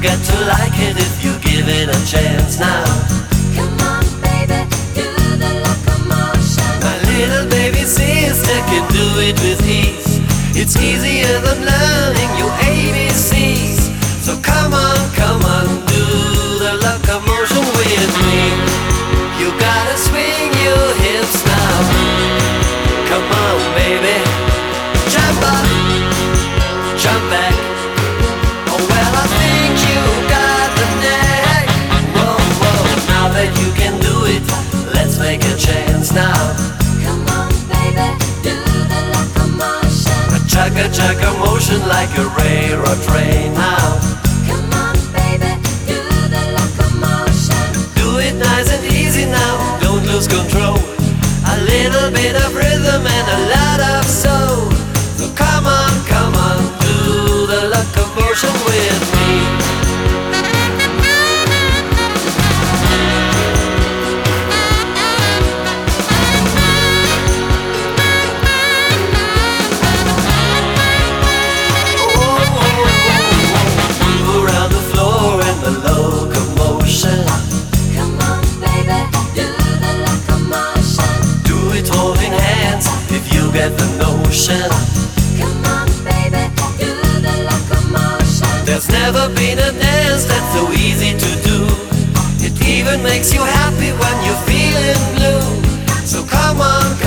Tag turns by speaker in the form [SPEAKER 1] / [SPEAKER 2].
[SPEAKER 1] get to like it if you give it a chance now.
[SPEAKER 2] Come on, baby, do the locomotion.
[SPEAKER 1] My little baby sister can do it with ease. It's easier than learning your ABCs. So come on, do the locomotion with me. You gotta swing your hips now. Come on, baby, jump up, jump back. Oh well, I think you got the knack. Whoa, whoa, now that you can do it, let's make a chance now.
[SPEAKER 2] Come on, baby, do the locomotion.
[SPEAKER 1] A chugga motion like a railroad train now.
[SPEAKER 2] Come on, baby, do the locomotion.
[SPEAKER 1] Do it nice and easy now, don't lose control. A little bit of rhythm and a lot of soul. So come on, do the locomotion with me. Move around the floor in the locomotion.
[SPEAKER 2] Come on, baby, do the locomotion.
[SPEAKER 1] Do it holding hands if you get the notion.
[SPEAKER 2] Come on, baby, do the locomotion.
[SPEAKER 1] There's never been a dance that's so easy to do. It even makes you happy when you're feeling blue. So come on,